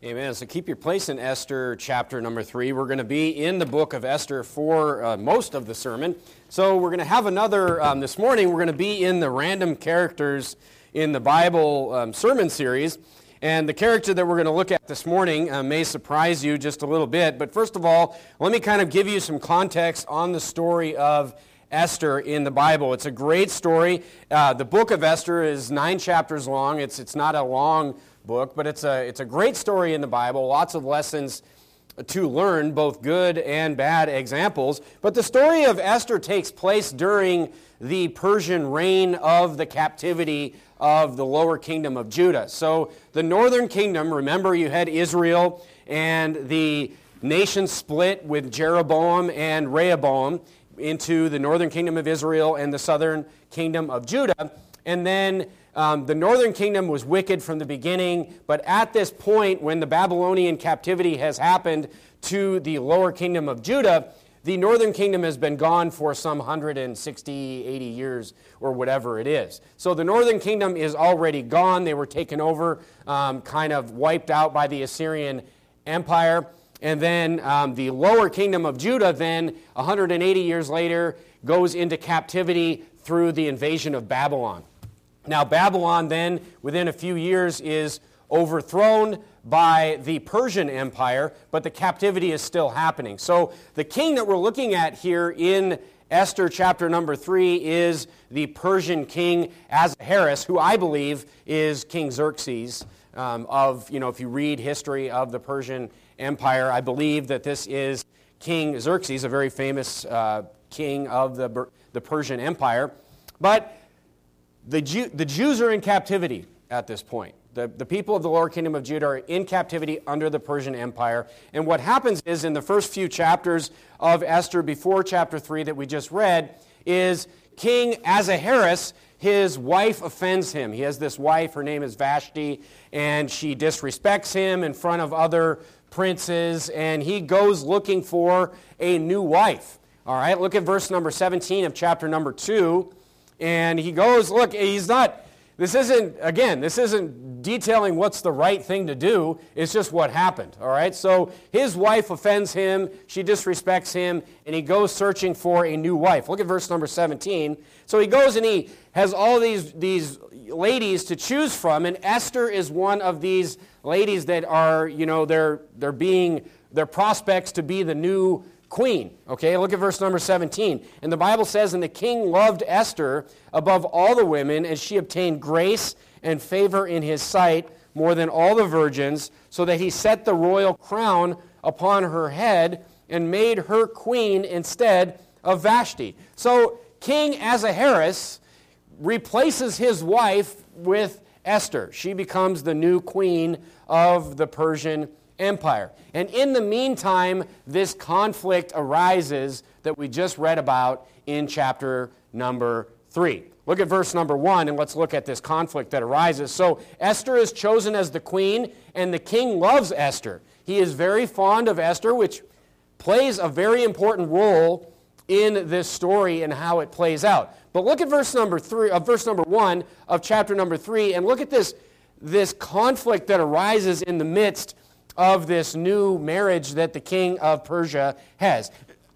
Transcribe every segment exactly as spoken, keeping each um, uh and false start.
Amen. So keep your place in Esther chapter number three. We're going to be in the book of Esther for uh, most of the sermon. So we're going to have another, um, this morning, we're going to be in the random characters in the Bible um, sermon series. And the character that we're going to look at this morning uh, may surprise you just a little bit. But first of all, let me kind of give you some context on the story of Esther in the Bible. It's a great story. Uh, the book of Esther is nine chapters long. It's it's not a long book, but it's a it's a great story in the Bible. Lots of lessons to learn, both good and bad examples. But the story of Esther takes place during the Persian reign of the captivity of the lower kingdom of Judah. So the northern kingdom, remember you had Israel, and the nation split with Jeroboam and Rehoboam into the northern kingdom of Israel and the southern kingdom of Judah. And then um, the northern kingdom was wicked from the beginning, but at this point, when the Babylonian captivity has happened to the lower kingdom of Judah, the northern kingdom has been gone for some one hundred sixty, eighty years or whatever it is. So the northern kingdom is already gone. They were taken over, um, kind of wiped out by the Assyrian Empire. And then um, the lower kingdom of Judah then, one hundred eighty years later, goes into captivity through the invasion of Babylon. Now Babylon then, within a few years, is overthrown by the Persian Empire, but the captivity is still happening. So the king that we're looking at here in Esther chapter number three is the Persian king Ahasuerus, who I believe is King Xerxes. Um, of, you know, if you read history of the Persian Empire, I believe that this is King Xerxes, a very famous uh, king of the, the Persian Empire. But the, Jew, the Jews are in captivity at this point. The, the people of the lower kingdom of Judah are in captivity under the Persian Empire. And what happens is, in the first few chapters of Esther, before chapter three that we just read, is King Ahasuerus, his wife offends him. He has this wife, her name is Vashti, and she disrespects him in front of other princes, and he goes looking for a new wife. All right, look at verse number seventeen of chapter number two. And he goes, look, he's not, this isn't, again, this isn't detailing what's the right thing to do. It's just what happened, all right? So his wife offends him, she disrespects him, and he goes searching for a new wife. Look at verse number seventeen. So he goes and he has all these, these ladies to choose from, and Esther is one of these ladies that are, you know, they're, they're being, they're prospects to be the new queen. Okay, look at verse number seventeen. And the Bible says, "And the king loved Esther above all the women, and she obtained grace and favor in his sight more than all the virgins, so that he set the royal crown upon her head and made her queen instead of Vashti." So King Ahasuerus replaces his wife with Esther. She becomes the new queen of the Persian Empire. And in the meantime, this conflict arises that we just read about in chapter number three. Look at verse number one, and let's look at this conflict that arises. So Esther is chosen as the queen, and the king loves Esther. He is very fond of Esther, which plays a very important role in this story and how it plays out. But look at verse number three, uh, verse number one of chapter number three, and look at this, this conflict that arises in the midst of this new marriage that the king of Persia has.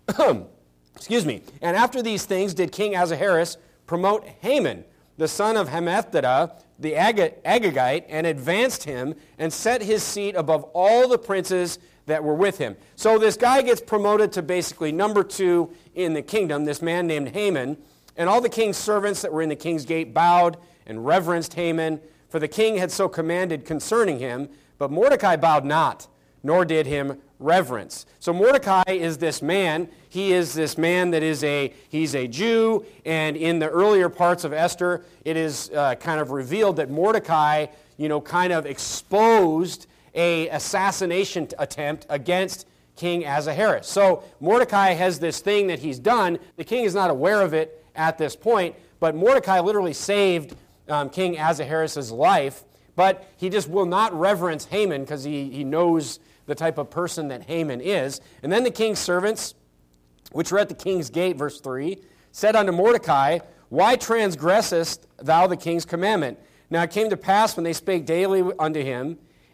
Excuse me. "And after these things did King Ahasuerus promote Haman, the son of Hammedatha, the Ag- Agagite, and advanced him and set his seat above all the princes that were with him." So this guy gets promoted to basically number two in the kingdom, this man named Haman. "And all the king's servants that were in the king's gate bowed and reverenced Haman, for the king had so commanded concerning him. But Mordecai bowed not, nor did him reverence." So Mordecai is this man. He is this man that is a, he's a Jew, and in the earlier parts of Esther, it is uh, kind of revealed that Mordecai, you know, kind of exposed a assassination attempt against King Ahasuerus. So Mordecai has this thing that he's done. The king is not aware of it at this point, but Mordecai literally saved um, King Ahasuerus' life. But he just will not reverence Haman because he, he knows the type of person that Haman is. "And then the king's servants, which were at the king's gate," verse three, "said unto Mordecai, Why transgressest thou the king's commandment? Now it came to pass when they spake daily unto him,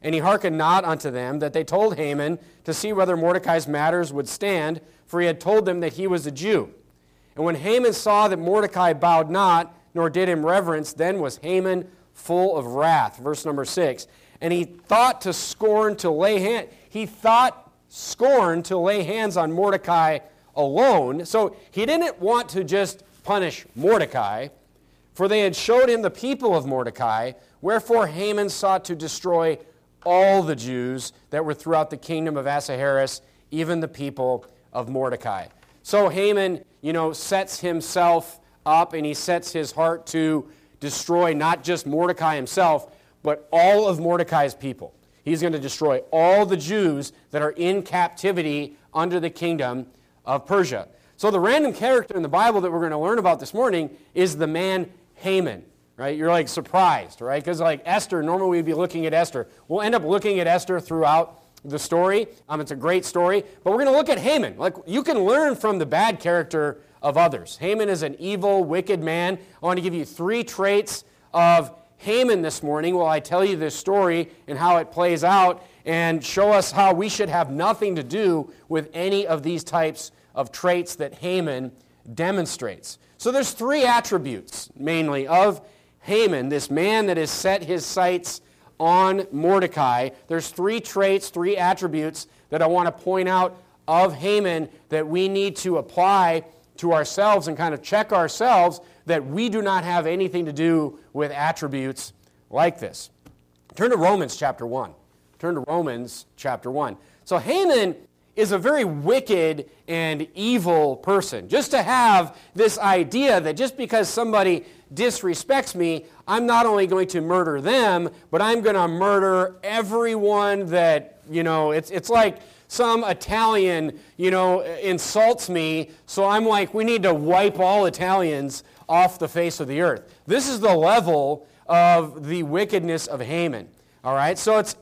And he hearkened not unto them, that they told Haman to see whether Mordecai's matters would stand, for he had told them that he was a Jew. And when Haman saw that Mordecai bowed not, nor did him reverence, then was Haman full of wrath. Verse number six. And he thought to scorn to lay hand. He thought scorn to lay hands on Mordecai alone. So he didn't want to just punish Mordecai, for they had showed him the people of Mordecai. Wherefore Haman sought to destroy all the Jews that were throughout the kingdom of Ahasuerus, even the people of Mordecai. So Haman, you know, sets himself up and he sets his heart to destroy not just Mordecai himself, but all of Mordecai's people. He's going to destroy all the Jews that are in captivity under the kingdom of Persia. So the random character in the Bible that we're going to learn about this morning is the man Haman. Right? You're like surprised, right? Because like Esther, normally we'd be looking at Esther. We'll end up looking at Esther throughout the story. Um, it's a great story. But we're going to look at Haman. Like you can learn from the bad character of others. Haman is an evil, wicked man. I want to give you three traits of Haman this morning while I tell you this story and how it plays out, and show us how we should have nothing to do with any of these types of traits that Haman demonstrates. So there's three attributes, mainly, of Haman, this man that has set his sights on Mordecai. There's three traits, three attributes that I want to point out of Haman that we need to apply to ourselves and kind of check ourselves that we do not have anything to do with attributes like this. Turn to Romans chapter one. Turn to Romans chapter one. So Haman is a very wicked and evil person. Just to have this idea that just because somebody disrespects me, I'm not only going to murder them, but I'm going to murder everyone that, you know, it's it's like some Italian, you know, insults me, so I'm like, we need to wipe all Italians off the face of the earth. This is the level of the wickedness of Haman. All right, so it's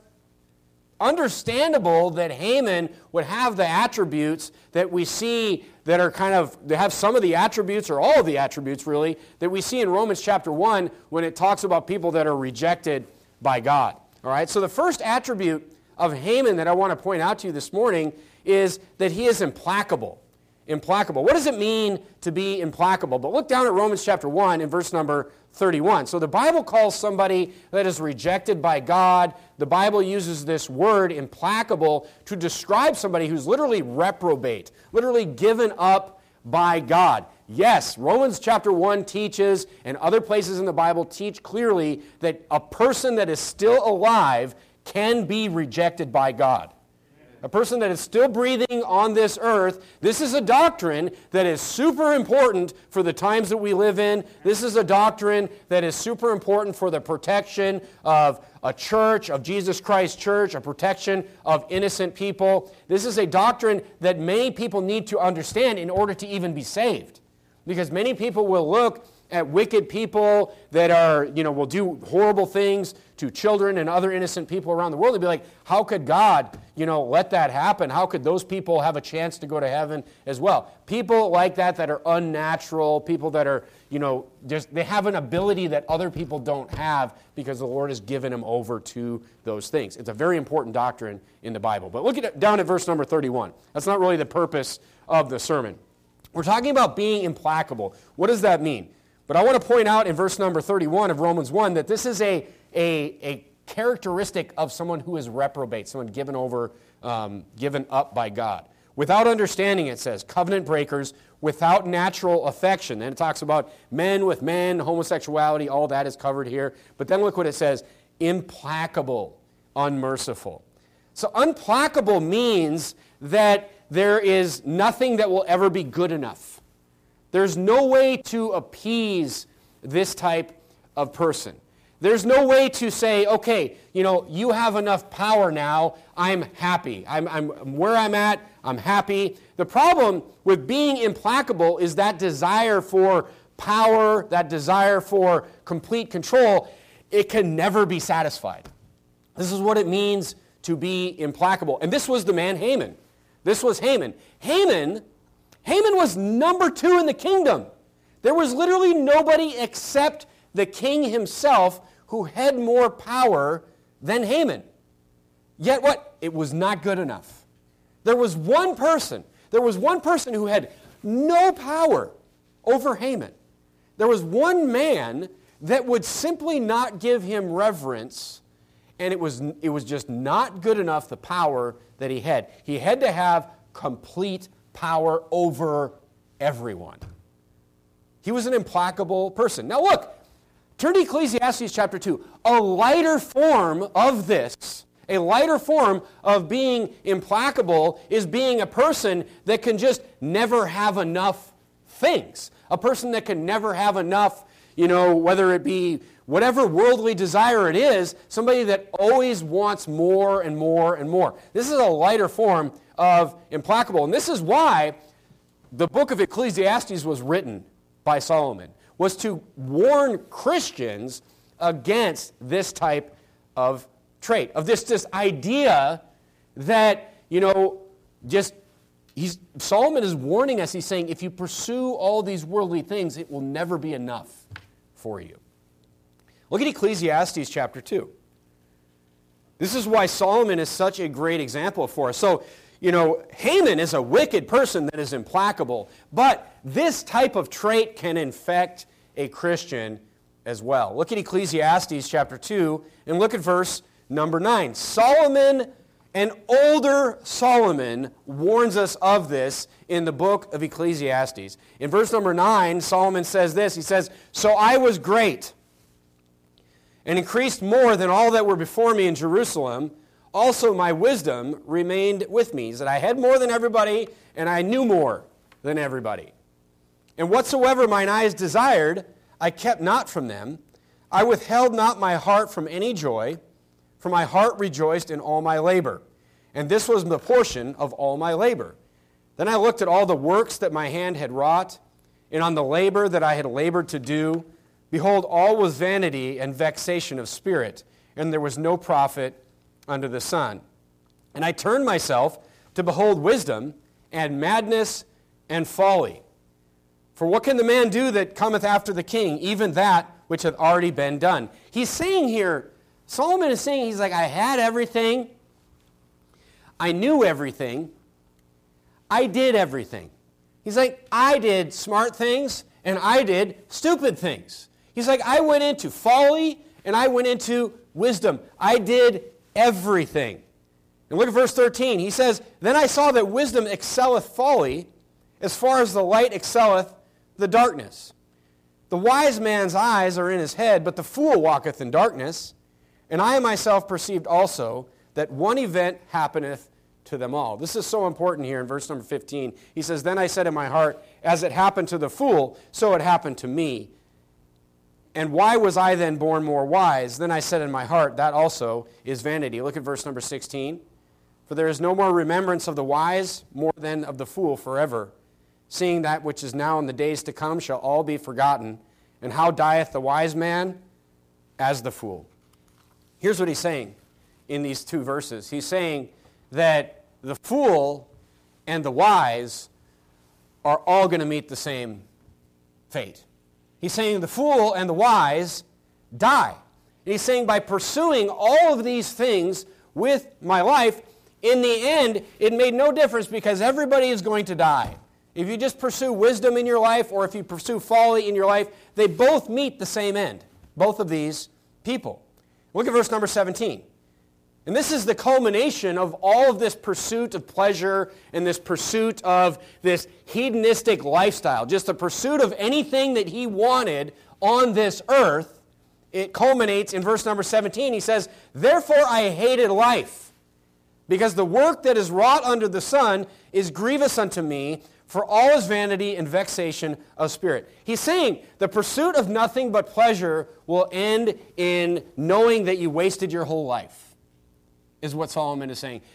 understandable that Haman would have the attributes that we see that are kind of, they have some of the attributes, or all of the attributes really, that we see in Romans chapter one when it talks about people that are rejected by God. All right, so the first attribute of Haman that I want to point out to you this morning is that he is implacable. Implacable. What does it mean to be implacable? But look down at Romans chapter one in verse number thirty-one. So the Bible calls somebody that is rejected by God, the Bible uses this word implacable to describe somebody who's literally reprobate, literally given up by God. Yes, Romans chapter one teaches, and other places in the Bible teach clearly, that a person that is still alive can be rejected by God. A person that is still breathing on this earth, this is a doctrine that is super important for the times that we live in. This is a doctrine that is super important for the protection of a church, of Jesus Christ Church, a protection of innocent people. This is a doctrine that many people need to understand in order to even be saved. Because many people will look at wicked people that are, you know, will do horrible things to children and other innocent people around the world and be like, how could God, you know, let that happen? How could those people have a chance to go to heaven as well? People like that that are unnatural, people that are, you know, just, they have an ability that other people don't have because the Lord has given them over to those things. It's a very important doctrine in the Bible. But look at down at verse number thirty-one. That's not really the purpose of the sermon. We're talking about being implacable. What does that mean? But I want to point out in verse number thirty-one of Romans one that this is a, a, a characteristic of someone who is reprobate, someone given over, um, given up by God. Without understanding, it says, covenant breakers, without natural affection. Then it talks about men with men, homosexuality, all that is covered here. But then look what it says, implacable, unmerciful. So unplacable means that there is nothing that will ever be good enough. There's no way to appease this type of person. There's no way to say, okay, you know, you have enough power now, I'm happy. I'm, I'm where I'm at, I'm happy. The problem with being implacable is that desire for power, that desire for complete control, it can never be satisfied. This is what it means to be implacable. And this was the man Haman. This was Haman. Haman... Haman was number two in the kingdom. There was literally nobody except the king himself who had more power than Haman. Yet what? It was not good enough. There was one person, there was one person who had no power over Haman. There was one man that would simply not give him reverence, and it was, it was just not good enough, the power that he had. He had to have complete power over everyone. He was an implacable person. Now look, turn to Ecclesiastes chapter two. A lighter form of this, a lighter form of being implacable is being a person that can just never have enough things. A person that can never have enough, you know, whether it be whatever worldly desire it is, somebody that always wants more and more and more. This is a lighter form of implacable. And this is why the book of Ecclesiastes was written by Solomon, was to warn Christians against this type of trait, of this, this idea that, you know, just, he's, Solomon is warning us, he's saying, if you pursue all these worldly things, it will never be enough for you. Look at Ecclesiastes chapter two. This is why Solomon is such a great example for us. So, you know, Haman is a wicked person that is implacable, but this type of trait can infect a Christian as well. Look at Ecclesiastes chapter two, and look at verse number nine. Solomon, an older Solomon, warns us of this in the book of Ecclesiastes. In verse number nine, Solomon says this, he says, "So I was great, and increased more than all that were before me in Jerusalem. Also my wisdom remained with me." He said, I had more than everybody, and I knew more than everybody. "And whatsoever mine eyes desired, I kept not from them. I withheld not my heart from any joy, for my heart rejoiced in all my labor. And this was the portion of all my labor. Then I looked at all the works that my hand had wrought, and on the labor that I had labored to do. Behold, all was vanity and vexation of spirit, and there was no profit under the sun. And I turned myself to behold wisdom and madness and folly. For what can the man do that cometh after the king, even that which hath already been done?" He's saying here, Solomon is saying, he's like, I had everything, I knew everything, I did everything. He's like, I did smart things, and I did stupid things. He's like, I went into folly, and I went into wisdom. I did everything. And look at verse thirteen. He says, "Then I saw that wisdom excelleth folly, as far as the light excelleth the darkness. The wise man's eyes are in his head, but the fool walketh in darkness. And I myself perceived also that one event happeneth to them all." This is so important here in verse number fifteen. He says, "Then I said in my heart, as it happened to the fool, so it happened to me. And why was I then born more wise? Then I said in my heart, that also is vanity." Look at verse number sixteen. "For there is no more remembrance of the wise, more than of the fool forever. Seeing that which is now in the days to come shall all be forgotten. And how dieth the wise man? As the fool." Here's what he's saying in these two verses. He's saying that the fool and the wise are all going to meet the same fate. He's saying the fool and the wise die. And he's saying by pursuing all of these things with my life, in the end, it made no difference because everybody is going to die. If you just pursue wisdom in your life or if you pursue folly in your life, they both meet the same end, both of these people. Look at verse number seventeen. And this is the culmination of all of this pursuit of pleasure and this pursuit of this hedonistic lifestyle, just the pursuit of anything that he wanted on this earth. It culminates in verse number seventeen. He says, "Therefore I hated life, because the work that is wrought under the sun is grievous unto me, for all is vanity and vexation of spirit." He's saying the pursuit of nothing but pleasure will end in knowing that you wasted your whole life, is what Solomon is saying.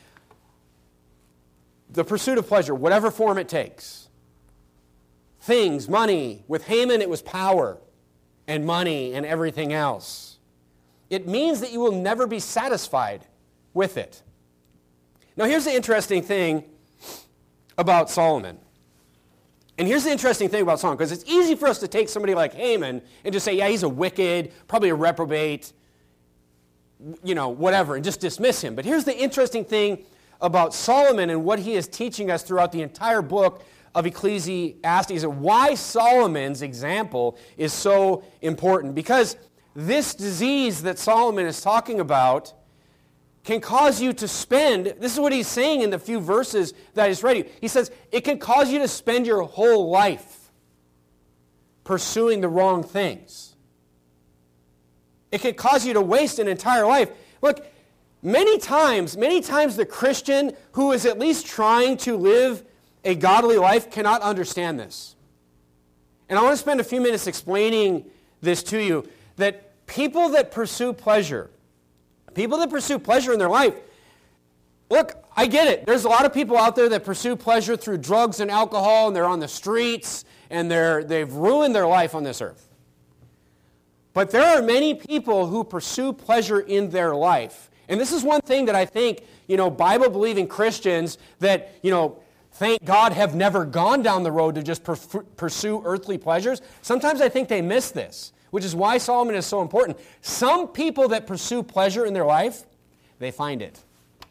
The pursuit of pleasure, whatever form it takes. Things, money. With Haman, it was power and money and everything else. It means that you will never be satisfied with it. Now, here's the interesting thing about Solomon. And here's the interesting thing about Solomon, because it's easy for us to take somebody like Haman and just say, yeah, he's a wicked, probably a reprobate. you know, whatever, and just dismiss him. But here's the interesting thing about Solomon and what he is teaching us throughout the entire book of Ecclesiastes, and why Solomon's example is so important. Because this disease that Solomon is talking about can cause you to spend, this is what he's saying in the few verses that he's read you. He says, it can cause you to spend your whole life pursuing the wrong things. It can cause you to waste an entire life. Look, many times, many times the Christian who is at least trying to live a godly life cannot understand this. And I want to spend a few minutes explaining this to you, that people that pursue pleasure, people that pursue pleasure in their life, look, I get it. There's a lot of people out there that pursue pleasure through drugs and alcohol, and they're on the streets, and they're, they've ruined their life on this earth. But there are many people who pursue pleasure in their life. And this is one thing that I think, you know, Bible-believing Christians that, you know, thank God have never gone down the road to just per- pursue earthly pleasures. Sometimes I think they miss this, which is why Solomon is so important. Some people that pursue pleasure in their life, they find it.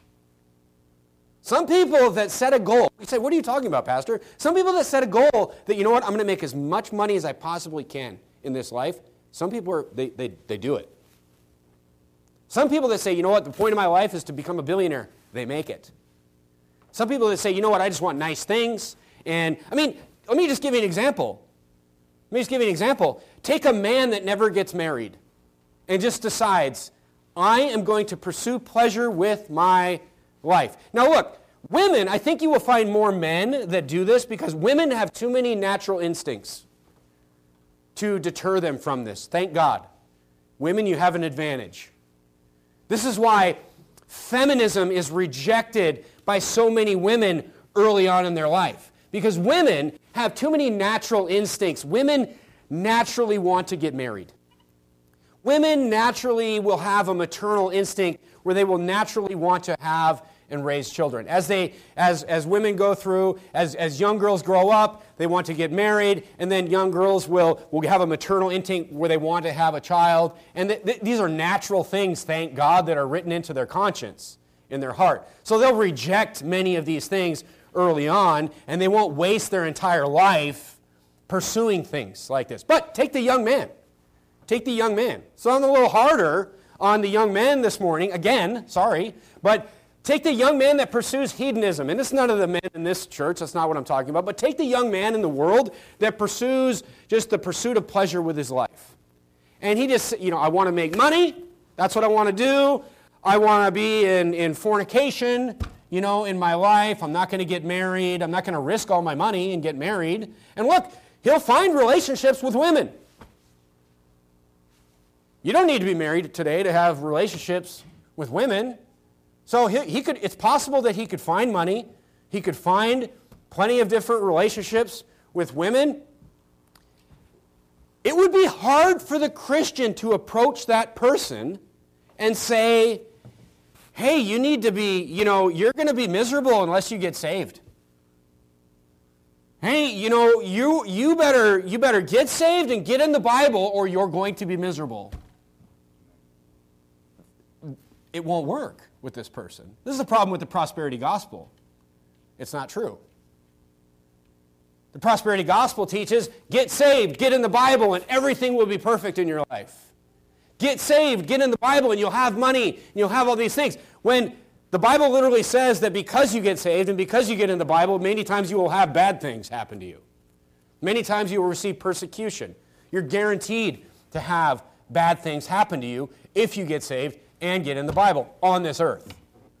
Some people that set a goal, you say, what are you talking about, Pastor? Some people that set a goal that, you know what, I'm going to make as much money as I possibly can in this life. Some people, are, they, they, they do it. Some people that say, you know what, the point of my life is to become a billionaire. They make it. Some people that say, you know what, I just want nice things. And, I mean, let me just give you an example. Let me just give you an example. Take a man that never gets married and just decides, I am going to pursue pleasure with my life. Now look, women, I think you will find more men that do this because women have too many natural instincts to deter them from this. Thank God. Women, you have an advantage. This is why feminism is rejected by so many women early on in their life. Because women have too many natural instincts. Women naturally want to get married. Women naturally will have a maternal instinct where they will naturally want to have and raise children. As they, as, as women go through, as, as young girls grow up, they want to get married, and then young girls will, will have a maternal instinct where they want to have a child. And th- th- these are natural things, thank God, that are written into their conscience, in their heart. So they'll reject many of these things early on, and they won't waste their entire life pursuing things like this. But take the young man. Take the young man. So I'm a little harder on the young man this morning. Again, sorry, but take the young man that pursues hedonism. And it's none of the men in this church. That's not what I'm talking about. But take the young man in the world that pursues just the pursuit of pleasure with his life. And he just, you know, I want to make money. That's what I want to do. I want to be in, in fornication, you know, in my life. I'm not going to get married. I'm not going to risk all my money and get married. And look, he'll find relationships with women. You don't need to be married today to have relationships with women. So he, he could. It's possible that he could find money. He could find plenty of different relationships with women. It would be hard for the Christian to approach that person and say, hey, you need to be, you know, you're going to be miserable unless you get saved. Hey, you know, you you better you better get saved and get in the Bible or you're going to be miserable. It won't work with this person. This is the problem with the prosperity gospel. It's not true. The prosperity gospel teaches, get saved, get in the Bible, and everything will be perfect in your life. Get saved, get in the Bible, and you'll have money, and you'll have all these things. When the Bible literally says that because you get saved and because you get in the Bible, many times you will have bad things happen to you. Many times you will receive persecution. You're guaranteed to have bad things happen to you if you get saved and get in the Bible on this earth.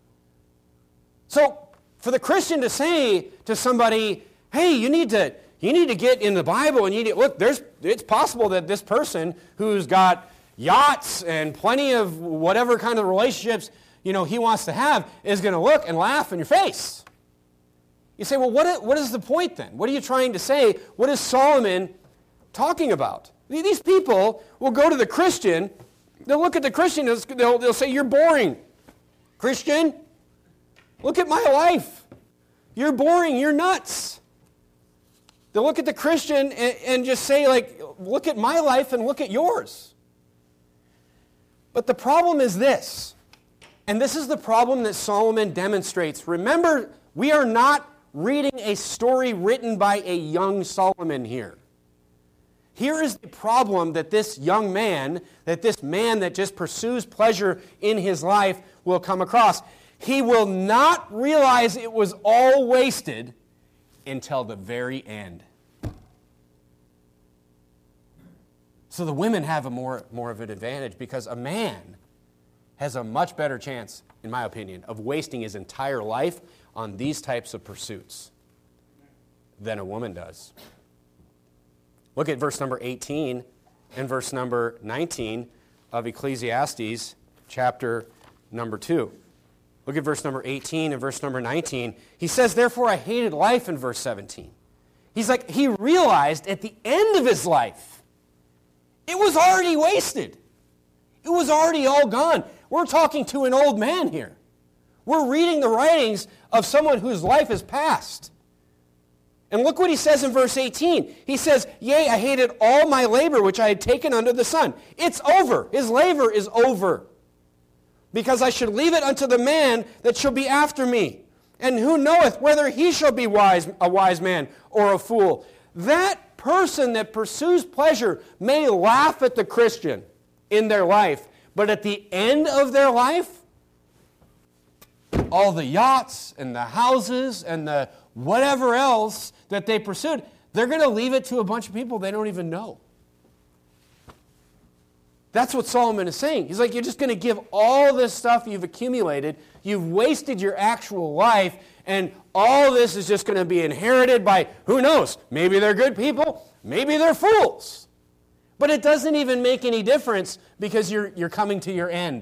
So, for the Christian to say to somebody, hey, you need to you need to get in the Bible and you need to, look, there's it's possible that this person who's got yachts and plenty of whatever kind of relationships, you know, he wants to have is going to look and laugh in your face. You say, well, what is, what is the point then? What are you trying to say? What is Solomon talking about? These people will go to the Christian. They'll look at the Christian, they'll, they'll say, you're boring. Christian, look at my life. You're boring, you're nuts. They'll look at the Christian and, and just say, like, look at my life and look at yours. But the problem is this, and this is the problem that Solomon demonstrates. Remember, we are not reading a story written by a young Solomon here. Here is the problem that this young man, that this man that just pursues pleasure in his life will come across. He will not realize it was all wasted until the very end. So the women have a more, more of an advantage because a man has a much better chance, in my opinion, of wasting his entire life on these types of pursuits than a woman does. Look at verse number eighteen and verse number nineteen of Ecclesiastes chapter number two. Look at verse number eighteen and verse number nineteen. He says, therefore I hated life in verse seventeen. He's like, he realized at the end of his life, it was already wasted. It was already all gone. We're talking to an old man here. We're reading the writings of someone whose life is past. And look what he says in verse eighteen. He says, yea, I hated all my labor which I had taken under the sun. It's over. His labor is over. Because I should leave it unto the man that shall be after me. And who knoweth whether he shall be wise, a wise man or a fool? That person that pursues pleasure may laugh at the Christian in their life, but at the end of their life, all the yachts and the houses and the whatever else that they pursued, they're going to leave it to a bunch of people they don't even know. That's what Solomon is saying. He's like, you're just going to give all this stuff you've accumulated, you've wasted your actual life, and all this is just going to be inherited by, who knows, maybe they're good people, maybe they're fools. But it doesn't even make any difference because you're, you're coming to your end,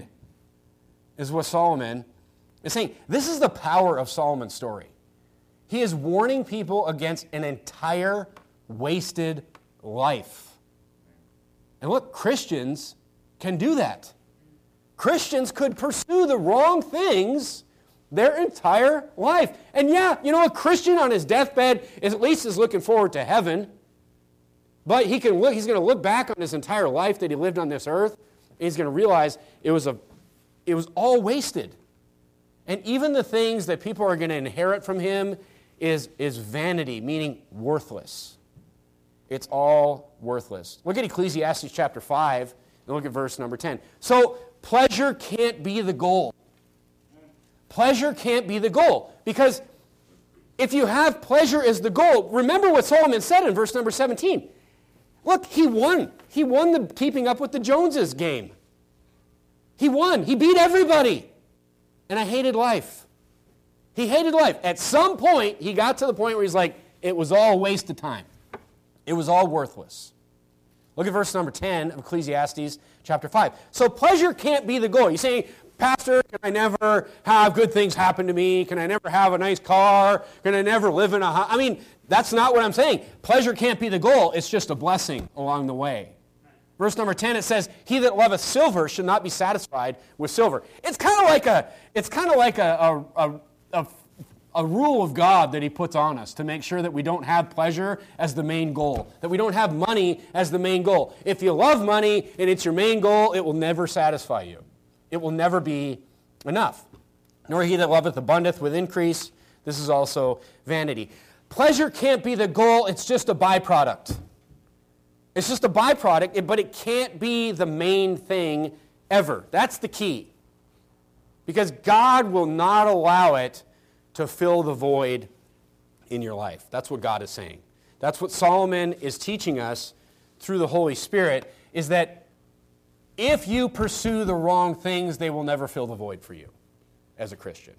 is what Solomon is saying. This is the power of Solomon's story. He is warning people against an entire wasted life. And look, Christians can do that. Christians could pursue the wrong things their entire life. And yeah, you know, a Christian on his deathbed is at least is looking forward to heaven. But he can look, he's going to look back on his entire life that he lived on this earth, and he's going to realize it was a, it was all wasted. And even the things that people are going to inherit from him is, is vanity, meaning worthless. It's all worthless. Look at Ecclesiastes chapter five, and look at verse number ten. So, pleasure can't be the goal. Pleasure can't be the goal. Because if you have pleasure as the goal, remember what Solomon said in verse number seventeen. Look, he won. He won the keeping up with the Joneses game. He won. He beat everybody. And I hated life. He hated life. At some point, he got to the point where he's like, it was all a waste of time. It was all worthless. Look at verse number ten of Ecclesiastes chapter five. So pleasure can't be the goal. You're saying, Pastor, can I never have good things happen to me? Can I never have a nice car? Can I never live in a house? I mean, that's not what I'm saying. Pleasure can't be the goal. It's just a blessing along the way. Verse number ten, it says, he that loveth silver should not be satisfied with silver. It's kind of like a, it's kind of like a, a, a, a, a rule of God that he puts on us to make sure that we don't have pleasure as the main goal, that we don't have money as the main goal. If you love money and it's your main goal, it will never satisfy you. It will never be enough. Nor he that loveth abundeth with increase. This is also vanity. Pleasure can't be the goal. It's just a byproduct. It's just a byproduct, but it can't be the main thing ever. That's the key. Because God will not allow it to fill the void in your life. That's what God is saying. That's what Solomon is teaching us through the Holy Spirit, is that if you pursue the wrong things, they will never fill the void for you as a Christian.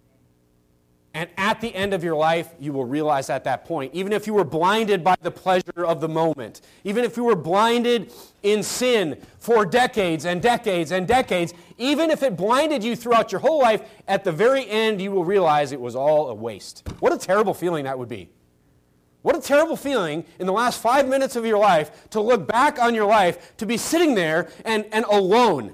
And at the end of your life, you will realize at that point, even if you were blinded by the pleasure of the moment, even if you were blinded in sin for decades and decades and decades, even if it blinded you throughout your whole life, at the very end, you will realize it was all a waste. What a terrible feeling that would be. What a terrible feeling in the last five minutes of your life to look back on your life, to be sitting there and, and alone.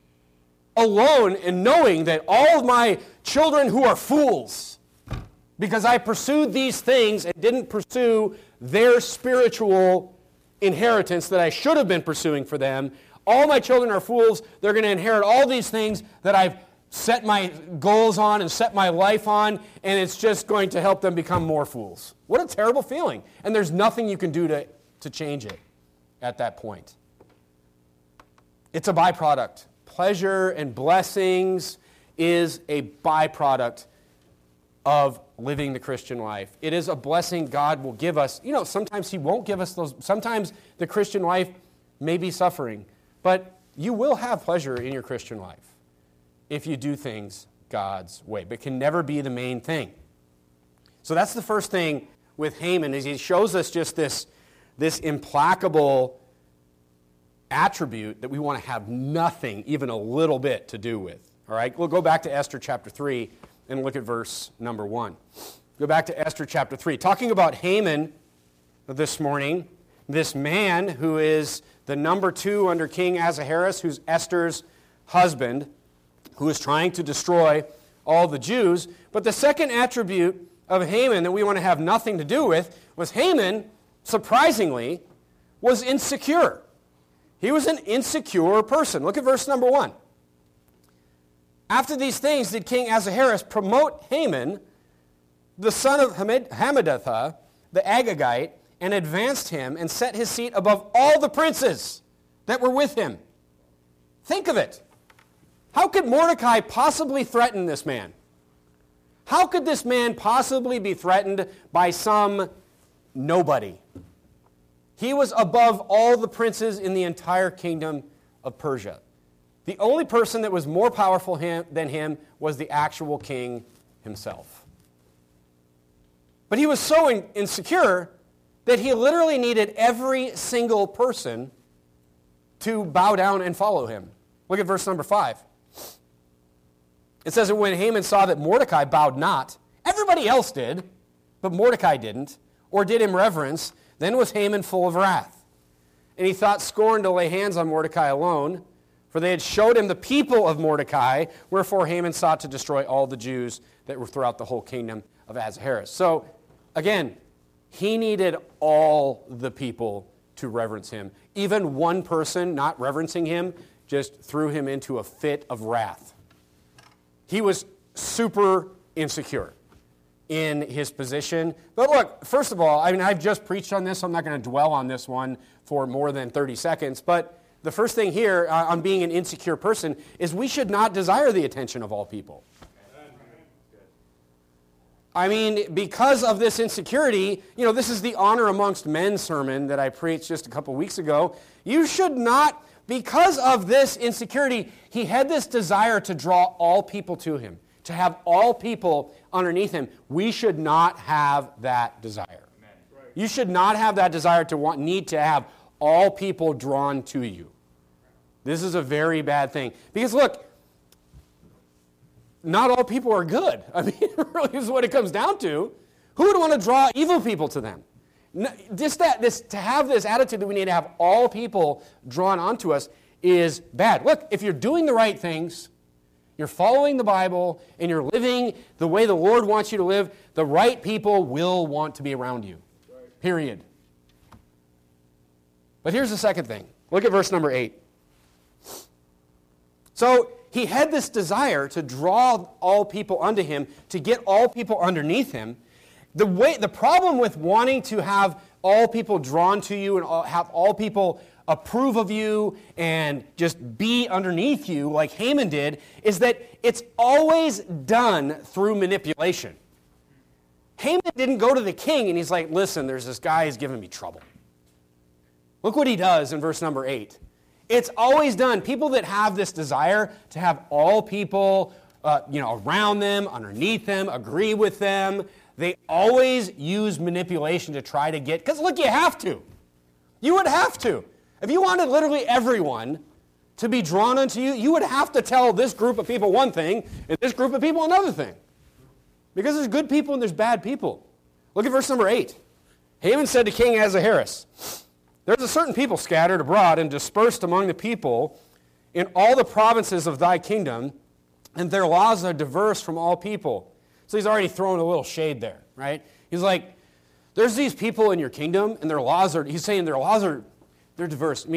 Alone and knowing that all of my children who are fools, because I pursued these things and didn't pursue their spiritual inheritance that I should have been pursuing for them, All my children are fools. They're going to inherit all these things that I've set my goals on and set my life on, and it's just going to help them become more fools. What a terrible feeling. And there's nothing you can do to, to change it at that point. It's a byproduct. Pleasure and blessings is a byproduct of living the Christian life. It is a blessing God will give us. You know, sometimes He won't give us those. Sometimes the Christian life may be suffering, but you will have pleasure in your Christian life if you do things God's way, but it can never be the main thing. So that's the first thing with Haman, is he shows us just this, this implacable attribute that we want to have nothing, even a little bit, to do with. All right, we'll go back to Esther chapter three and look at verse number one. Go back to Esther chapter three. Talking about Haman this morning, this man who is the number two under King Ahasuerus, who's Esther's husband, who is trying to destroy all the Jews. But the second attribute of Haman that we want to have nothing to do with was Haman, surprisingly, was insecure. He was an insecure person. Look at verse number one. After these things did King Ahasuerus promote Haman, the son of Hammedatha, the Agagite, and advanced him and set his seat above all the princes that were with him. Think of it. How could Mordecai possibly threaten this man? How could this man possibly be threatened by some nobody? He was above all the princes in the entire kingdom of Persia. The only person that was more powerful than him was the actual king himself. But he was so in- insecure that he literally needed every single person to bow down and follow him. Look at verse number five. It says that when Haman saw that Mordecai bowed not, everybody else did, but Mordecai didn't, or did him reverence, then was Haman full of wrath. And he thought scorn to lay hands on Mordecai alone, for they had showed him the people of Mordecai, wherefore Haman sought to destroy all the Jews that were throughout the whole kingdom of Ahasuerus. So, again, he needed all the people to reverence him. Even one person not reverencing him just threw him into a fit of wrath. He was super insecure in his position. But look, first of all, I mean, I've just preached on this, so I'm not going to dwell on this one for more than thirty seconds. But the first thing here uh, on being an insecure person is we should not desire the attention of all people. I mean, because of this insecurity, you know, this is the honor amongst men sermon that I preached just a couple weeks ago. You should not, because of this insecurity, he had this desire to draw all people to him, to have all people underneath him. We should not have that desire. Right. You should not have that desire to want, need to have all people drawn to you. This is a very bad thing. Because look, not all people are good. I mean, it really is what it comes down to. Who would want to draw evil people to them? Just that, this, to have this attitude that we need to have all people drawn onto us is bad. Look, if you're doing the right things, you're following the Bible, and you're living the way the Lord wants you to live, the right people will want to be around you. Period. But here's the second thing. Look at verse number eight. So he had this desire to draw all people unto him, to get all people underneath him. The way, the problem with wanting to have all people drawn to you and all, have all people approve of you and just be underneath you like Haman did is that it's always done through manipulation. Haman didn't go to the king and he's like, listen, there's this guy who's giving me trouble. Look what he does in verse number eight. It's always done. People that have this desire to have all people uh, you know, around them, underneath them, agree with them, they always use manipulation to try to get, because look, you have to. You would have to. If you wanted literally everyone to be drawn unto you, you would have to tell this group of people one thing and this group of people another thing. Because there's good people and there's bad people. Look at verse number eight. Haman said to King Ahasuerus, there's a certain people scattered abroad and dispersed among the people in all the provinces of thy kingdom, and their laws are diverse from all people. So he's already thrown a little shade there, right? He's like, there's these people in your kingdom, and their laws are, he's saying their laws are, they're diverse, meaning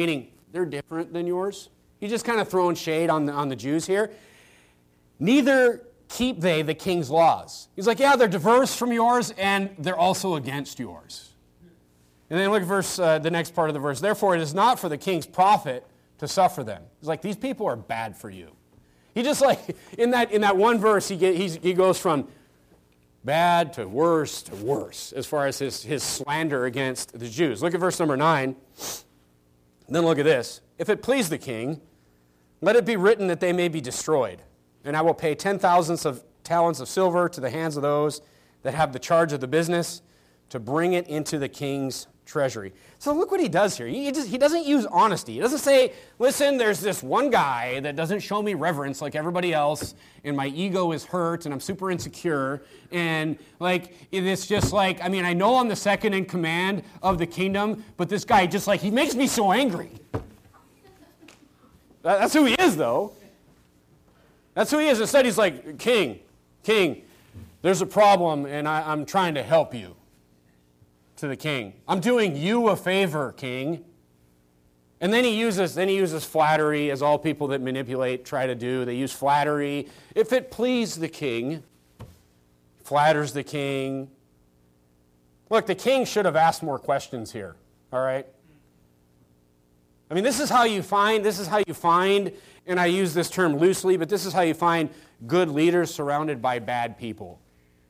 they're different than yours. He's just kind of throwing shade on the, on the Jews here. Neither keep they the king's laws. He's like, yeah, they're diverse from yours, and they're also against yours. And then look at verse, uh, the next part of the verse. Therefore, it is not for the king's profit to suffer them. He's like, these people are bad for you. He just like, in that in that one verse, he, get, he's, he goes from bad to worse to worse as far as his, his slander against the Jews. Look at verse number nine. Then look at this. If it please the king, let it be written that they may be destroyed. And I will pay ten thousands of talents of silver to the hands of those that have the charge of the business to bring it into the king's treasury. So look what he does here. He, just, he doesn't use honesty. He doesn't say, listen, there's this one guy that doesn't show me reverence like everybody else, and my ego is hurt, and I'm super insecure, and like, it's just like, I mean, I know I'm the second in command of the kingdom, but this guy just like, he makes me so angry. That's who he is, though. That's who he is. Instead, he's like, king, king, there's a problem, and I, I'm trying to help you. To the king. I'm doing you a favor, king. And then he uses then he uses flattery, as all people that manipulate try to do. They use flattery. If it please the king, flatters the king. Look, the king should have asked more questions here. All right? I mean, this is how you find, this is how you find, and I use this term loosely, but this is how you find good leaders surrounded by bad people.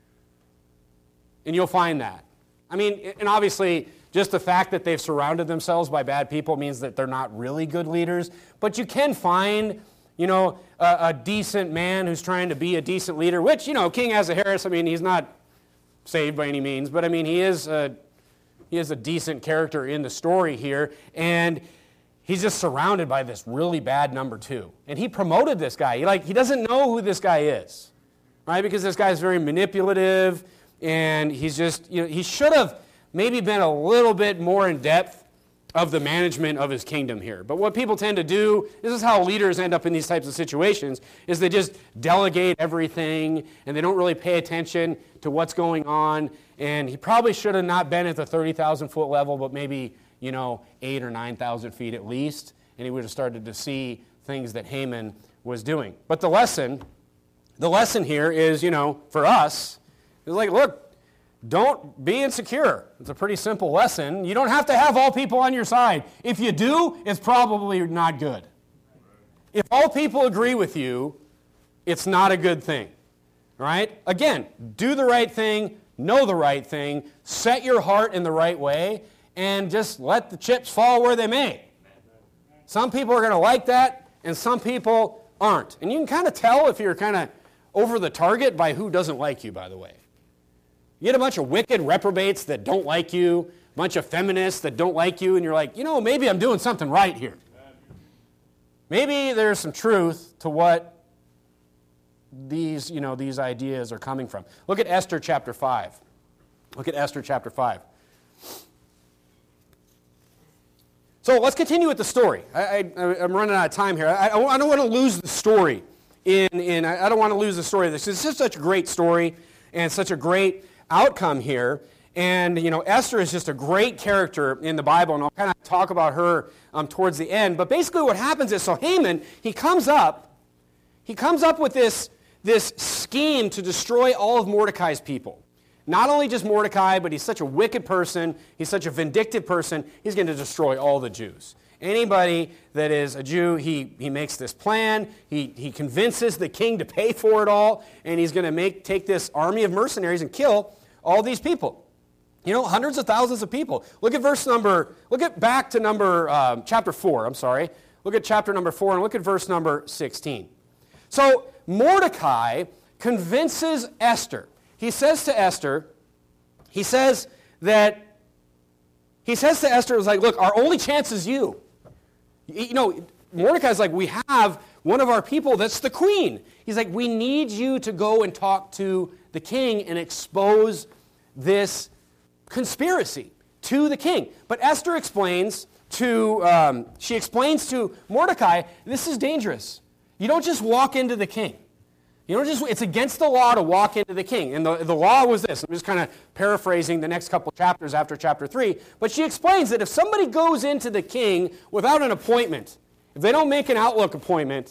And you'll find that. I mean, and obviously, just the fact that they've surrounded themselves by bad people means that they're not really good leaders. But you can find, you know, a, a decent man who's trying to be a decent leader, which, you know, King Ahasuerus, I mean, he's not saved by any means, but I mean, he is a, he is a decent character in the story here, and he's just surrounded by this really bad number two. And he promoted this guy. He, like, he doesn't know who this guy is, right? Because this guy is very manipulative. And he's just, you know, he should have maybe been a little bit more in depth of the management of his kingdom here. But what people tend to do, this is how leaders end up in these types of situations, is they just delegate everything and they don't really pay attention to what's going on. And he probably should have not been at the thirty thousand foot level, but maybe, you know, eight or nine thousand feet at least. And he would have started to see things that Haman was doing. But the lesson, the lesson here is, you know, for us, it's like, look, don't be insecure. It's a pretty simple lesson. You don't have to have all people on your side. If you do, it's probably not good. If all people agree with you, it's not a good thing. Right? Again, do the right thing, know the right thing, set your heart in the right way, and just let the chips fall where they may. Some people are going to like that, and some people aren't. And you can kind of tell if you're kind of over the target by who doesn't like you, by the way. You get a bunch of wicked reprobates that don't like you, a bunch of feminists that don't like you, and you're like, you know, maybe I'm doing something right here. Maybe there's some truth to what these, you know, these ideas are coming from. Look at Esther chapter five. Look at Esther chapter five. So let's continue with the story. I, I, I'm running out of time here. I, I don't want to lose the story. In, in I don't want to lose the story. This is just such a great story and such a great outcome here. And, you know, Esther is just a great character in the Bible, and I'll kind of talk about her um, towards the end. But basically what happens is, so Haman, he comes up, he comes up with this, this scheme to destroy all of Mordecai's people. Not only just Mordecai, but he's such a wicked person, he's such a vindictive person, he's going to destroy all the Jews. Anybody that is a Jew, he, he makes this plan, he, he convinces the king to pay for it all, and he's going to make take this army of mercenaries and kill all these people. You know, hundreds of thousands of people. Look at verse number, look at back to number, um, chapter four, I'm sorry. Look at chapter number four, and look at verse number sixteen. So, Mordecai convinces Esther. He says to Esther, he says that, he says to Esther, it was like, look, our only chance is you. You know, Mordecai's like, we have one of our people that's the queen. He's like, we need you to go and talk to the king and expose this conspiracy to the king. But Esther explains to, um, she explains to Mordecai, this is dangerous. You don't just walk into the king. You don't just, it's against the law to walk into the king. And the, the law was this. I'm just kind of paraphrasing the next couple chapters after chapter three. But she explains that if somebody goes into the king without an appointment, if they don't make an Outlook appointment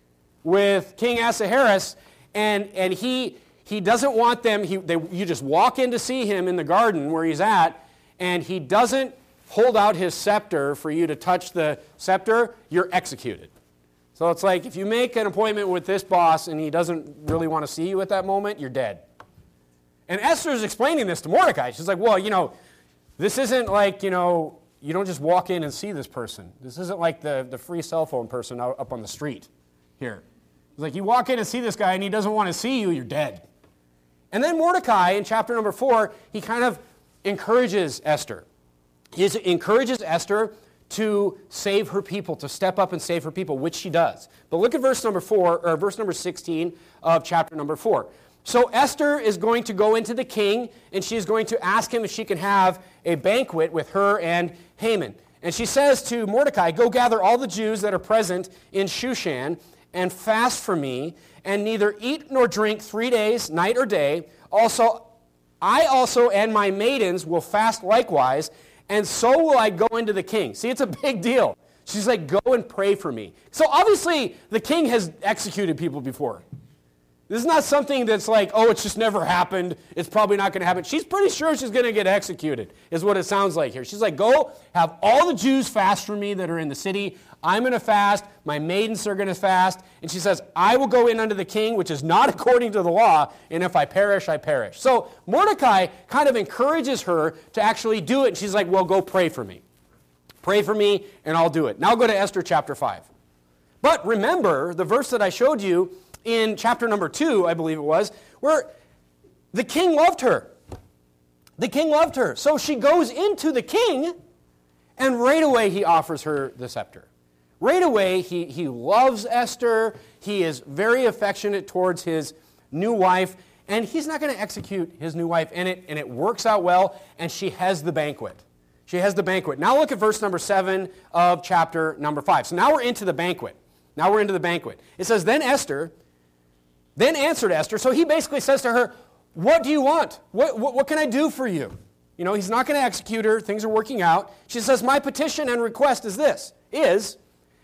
with King Ahasuerus, and, and he, he doesn't want them, he, they, you just walk in to see him in the garden where he's at, and he doesn't hold out his scepter for you to touch the scepter, you're executed. So it's like if you make an appointment with this boss and he doesn't really want to see you at that moment, you're dead. And Esther's explaining this to Mordecai. She's like, well, you know, this isn't like, you know, you don't just walk in and see this person. This isn't like the, the free cell phone person out, up on the street here. It's like you walk in and see this guy and he doesn't want to see you, you're dead. And then Mordecai in chapter number four, he kind of encourages Esther. He encourages Esther to save her people, to step up and save her people, which she does. But look at verse number four, or verse number sixteen of chapter number four. So Esther is going to go into the king, and she's going to ask him if she can have a banquet with her and Haman. And she says to Mordecai, go gather all the Jews that are present in Shushan, and fast for me, and neither eat nor drink three days, night or day. Also, I also and my maidens will fast likewise, and so will I go into the king. See, it's a big deal. She's like, go and pray for me. So obviously, the king has executed people before. This is not something that's like, oh, it's just never happened. It's probably not going to happen. She's pretty sure she's going to get executed, is what it sounds like here. She's like, go have all the Jews fast for me that are in the city. I'm going to fast. My maidens are going to fast. And she says, I will go in unto the king, which is not according to the law, and if I perish, I perish. So Mordecai kind of encourages her to actually do it. And she's like, well, go pray for me. Pray for me, and I'll do it. Now go to Esther chapter five. But remember the verse that I showed you in chapter number two, I believe it was, where the king loved her. The king loved her. So she goes into the king, and right away he offers her the scepter. Right away, he, he loves Esther. He is very affectionate towards his new wife, and he's not going to execute his new wife. And it, and it works out well, and she has the banquet. She has the banquet. Now look at verse number seven of chapter number five. So now we're into the banquet. Now we're into the banquet. It says, then Esther, then answered Esther. So he basically says to her, what do you want? What, what, what can I do for you? You know, he's not going to execute her. Things are working out. She says, my petition and request is this, is,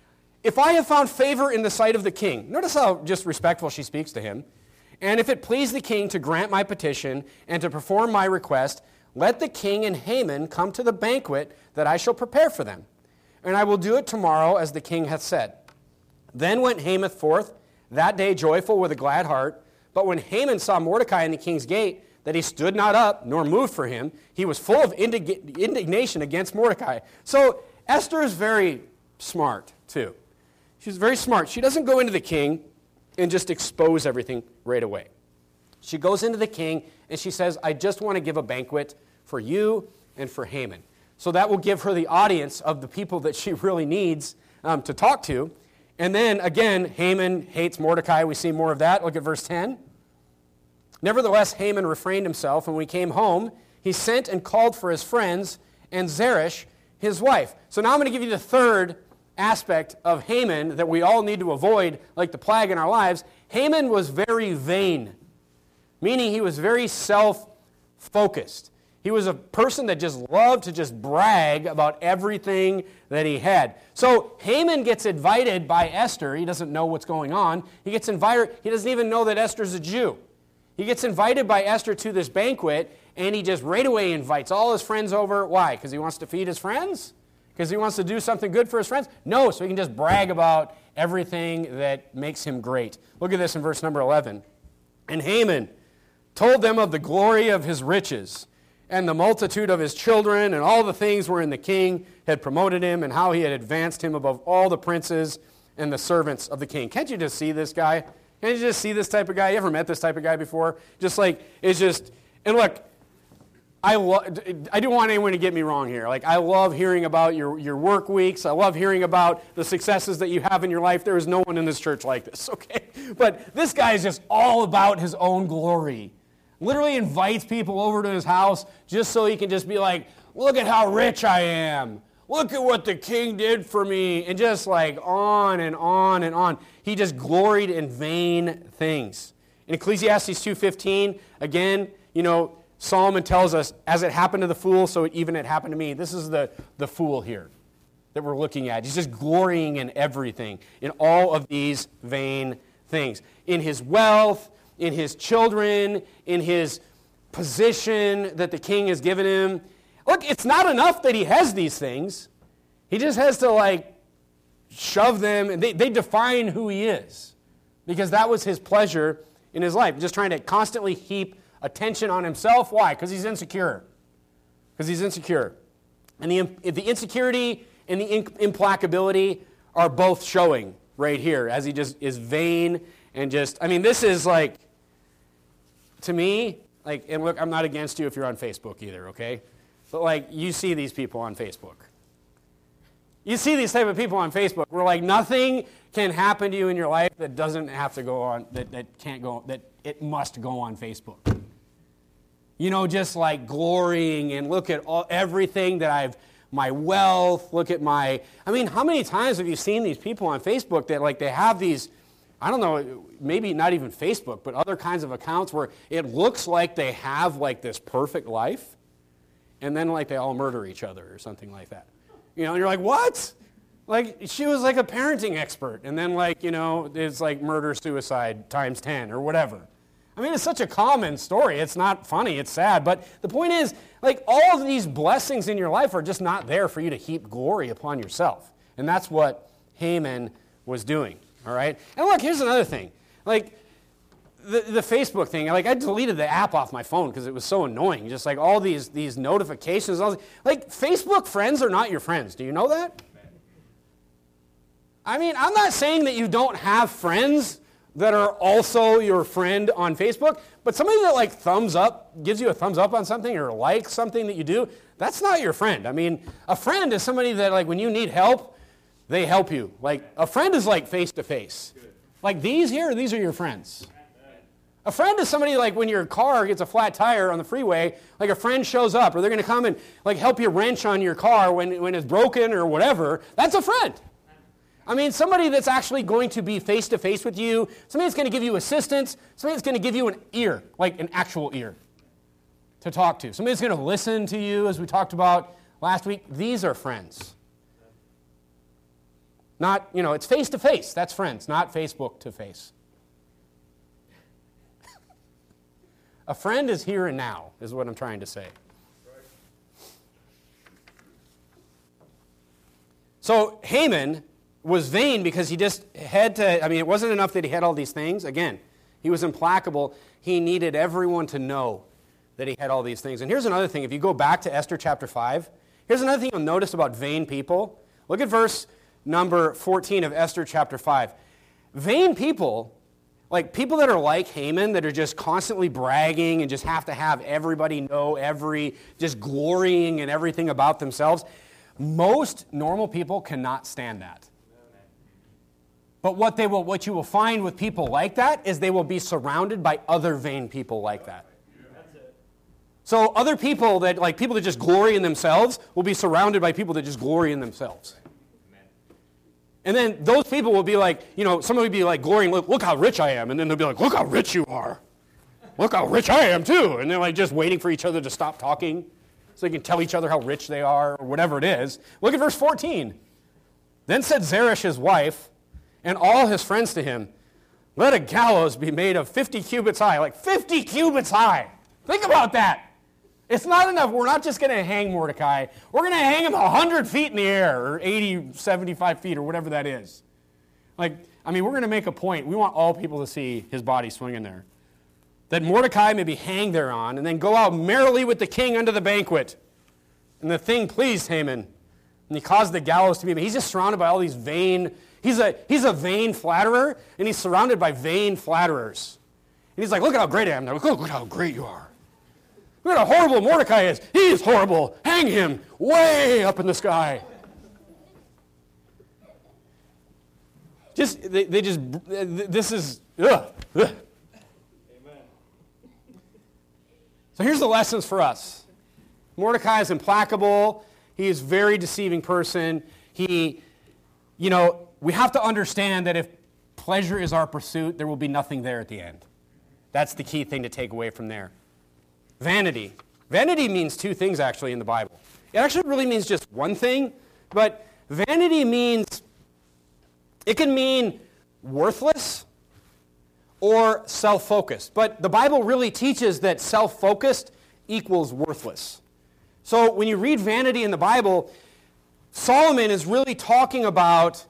if I have found favor in the sight of the king, notice how just respectful she speaks to him, and if it please the king to grant my petition and to perform my request, let the king and Haman come to the banquet that I shall prepare for them. And I will do it tomorrow as the king hath said. Then went Haman forth that day joyful with a glad heart. But when Haman saw Mordecai in the king's gate, that he stood not up nor moved for him, he was full of indig- indignation against Mordecai. So Esther is very smart too. She's very smart. She doesn't go into the king and just expose everything right away. She goes into the king and she says, I just want to give a banquet for you and for Haman. So that will give her the audience of the people that she really needs um, to talk to. And then, again, Haman hates Mordecai. We see more of that. Look at verse ten. Nevertheless, Haman refrained himself, and when he came home, he sent and called for his friends and Zeresh, his wife. So now I'm going to give you the third aspect of Haman that we all need to avoid, like the plague in our lives. Haman was very vain, meaning he was very self-focused. He was a person that just loved to just brag about everything that he had. So Haman gets invited by Esther. He doesn't know what's going on. He gets invited. He doesn't even know that Esther's a Jew. He gets invited by Esther to this banquet, and he just right away invites all his friends over. Why? Because he wants to feed his friends? Because he wants to do something good for his friends? No, so he can just brag about everything that makes him great. Look at this in verse number eleven. And Haman told them of the glory of his riches, and the multitude of his children, and all the things wherein the king had promoted him, and how he had advanced him above all the princes and the servants of the king. Can't you just see this guy? Can't you just see this type of guy? You ever met this type of guy before? Just like, it's just, and look, I lo- I don't want anyone to get me wrong here. Like, I love hearing about your, your work weeks. I love hearing about the successes that you have in your life. There is no one in this church like this, okay? But this guy is just all about his own glory. Literally invites people over to his house just so he can just be like, look at how rich I am. Look at what the king did for me. And just like on and on and on. He just gloried in vain things. In Ecclesiastes two fifteen, again, you know, Solomon tells us, as it happened to the fool, so it, even it happened to me. This is the, the fool here that we're looking at. He's just glorying in everything, in all of these vain things. In his wealth, in his children, in his position that the king has given him. Look, it's not enough that he has these things. He just has to, like, shove them, and they, they define who he is. Because that was his pleasure in his life, just trying to constantly heap attention on himself. Why? Because he's insecure. Because he's insecure. And the, the insecurity and the implacability are both showing right here, as he just is vain and just, I mean, this is like, to me, like, and look, I'm not against you if you're on Facebook either, okay? But like, you see these people on Facebook. You see these type of people on Facebook where like nothing can happen to you in your life that doesn't have to go on, that, that can't go, that it must go on Facebook. You know, just like glorying and look at all, everything that I've, my wealth, look at my, I mean, how many times have you seen these people on Facebook that like they have these, I don't know, maybe not even Facebook, but other kinds of accounts where it looks like they have like this perfect life, and then like they all murder each other or something like that. You know, and you're like, what? Like, she was like a parenting expert, and then like, you know, it's like murder, suicide times ten or whatever. I mean, it's such a common story. It's not funny, it's sad, but the point is, like, all of these blessings in your life are just not there for you to heap glory upon yourself. And that's what Haman was doing. All right? And look, here's another thing. Like, the, the Facebook thing, like, I deleted the app off my phone because it was so annoying. Just like all these, these notifications. All these, like, Facebook friends are not your friends. Do you know that? I mean, I'm not saying that you don't have friends that are also your friend on Facebook, but somebody that, like, thumbs up, gives you a thumbs up on something or likes something that you do, that's not your friend. I mean, a friend is somebody that, like, when you need help, they help you. Like, a friend is like face-to-face. Like these here, these are your friends. A friend is somebody like when your car gets a flat tire on the freeway, like a friend shows up, or they're going to come and like help you wrench on your car when, when it's broken or whatever. That's a friend. I mean, somebody that's actually going to be face-to-face with you, somebody that's going to give you assistance, somebody that's going to give you an ear, like an actual ear to talk to. Somebody that's going to listen to you, as we talked about last week. These are friends. Not, you know, it's face-to-face. That's friends, not Facebook to face. A friend is here and now, is what I'm trying to say. So Haman was vain because he just had to, I mean, it wasn't enough that he had all these things. Again, he was implacable. He needed everyone to know that he had all these things. And here's another thing. If you go back to Esther chapter five, here's another thing you'll notice about vain people. Look at verse number fourteen of Esther chapter five. Vain people, like people that are like Haman, that are just constantly bragging and just have to have everybody know every, just glorying in everything about themselves. Most normal people cannot stand that. But what they will, what you will find with people like that is they will be surrounded by other vain people like that. So other people that, like people that just glory in themselves, will be surrounded by people that just glory in themselves. And then those people will be like, you know, somebody will be like glorying, look, look how rich I am. And then they'll be like, look how rich you are. Look how rich I am too. And they're like just waiting for each other to stop talking so they can tell each other how rich they are or whatever it is. Look at verse fourteen. Then said Zeresh his wife and all his friends to him, let a gallows be made of fifty cubits high. Like fifty cubits high. Think about that. It's not enough. We're not just going to hang Mordecai. We're going to hang him one hundred feet in the air, or eighty, seventy-five feet, or whatever that is. Like, I mean, we're going to make a point. We want all people to see his body swinging there. That Mordecai may be hanged thereon, and then go out merrily with the king unto the banquet. And the thing pleased Haman, and he caused the gallows to be made. He's just surrounded by all these vain, he's a, he's a vain flatterer, and he's surrounded by vain flatterers. And he's like, look at how great I am. Look, look at how great you are. Look at how horrible Mordecai is. He is horrible. Hang him way up in the sky. Just, they, they just, this is, ugh, ugh. Amen. So here's the lessons for us. Mordecai is implacable. He is a very deceiving person. He, you know, we have to understand that if pleasure is our pursuit, there will be nothing there at the end. That's the key thing to take away from there. Vanity. Vanity means two things actually in the Bible. It actually really means just one thing, but vanity means, it can mean worthless or self-focused. But the Bible really teaches that self-focused equals worthless. So when you read vanity in the Bible, Solomon is really talking about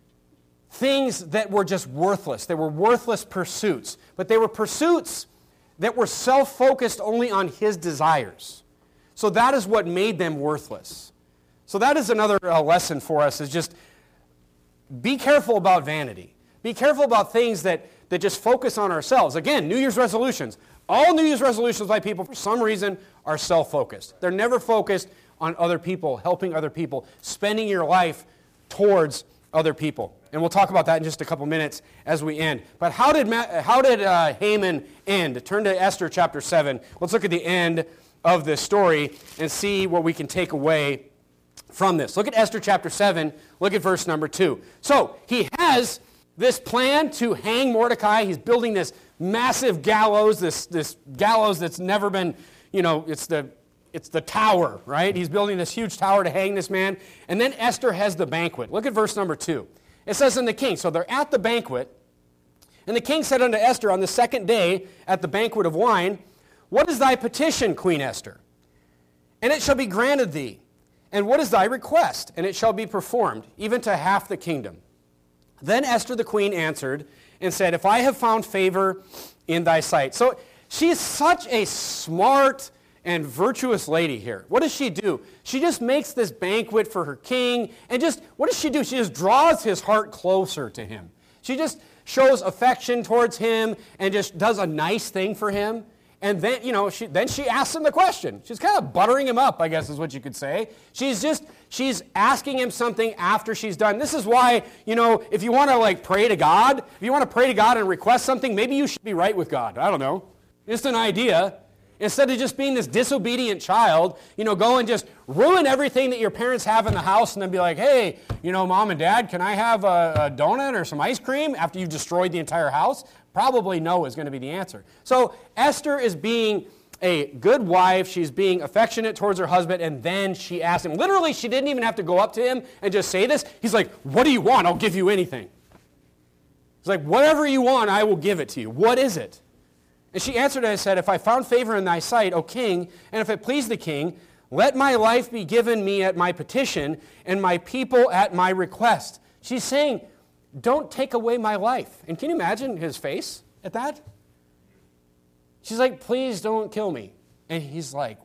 things that were just worthless. They were worthless pursuits. But they were pursuits that were self-focused only on his desires. So that is what made them worthless. So that is another uh, lesson for us, is just be careful about vanity. Be careful about things that, that just focus on ourselves. Again, New Year's resolutions. All New Year's resolutions by people, for some reason, are self-focused. They're never focused on other people, helping other people, spending your life towards other people. And we'll talk about that in just a couple minutes as we end. But how did Ma- how did uh, Haman end? Turn to Esther chapter seven. Let's look at the end of this story and see what we can take away from this. Look at Esther chapter seven. Look at verse number two. So he has this plan to hang Mordecai. He's building this massive gallows, this, this gallows that's never been, you know, it's the It's the tower, right? He's building this huge tower to hang this man. And then Esther has the banquet. Look at verse number two. It says, "And the king," so they're at the banquet, "and the king said unto Esther on the second day at the banquet of wine, What is thy petition, Queen Esther? And it shall be granted thee. And what is thy request? And it shall be performed, even to half the kingdom. Then Esther the queen answered and said, If I have found favor in thy sight." So she is such a smart and virtuous lady here. What does she do? She just makes this banquet for her king, and just, what does she do? She just draws his heart closer to him. She just shows affection towards him and just does a nice thing for him. And then, you know, she, then she asks him the question. She's kind of buttering him up, I guess is what you could say. She's just, she's asking him something after she's done. This is why, you know, if you want to like pray to God, if you want to pray to God and request something, maybe you should be right with God. I don't know. Just an idea. Instead of just being this disobedient child, you know, go and just ruin everything that your parents have in the house and then be like, hey, you know, Mom and Dad, can I have a, a donut or some ice cream after you've destroyed the entire house? Probably no is going to be the answer. So Esther is being a good wife. She's being affectionate towards her husband, and then she asks him. Literally, she didn't even have to go up to him and just say this. He's like, what do you want? I'll give you anything. He's like, whatever you want, I will give it to you. What is it? And she answered and said, If I found favor in thy sight, O king, and if it please the king, let my life be given me at my petition, and my people at my request. She's saying, don't take away my life. And can you imagine his face at that? She's like, please don't kill me. And he's like,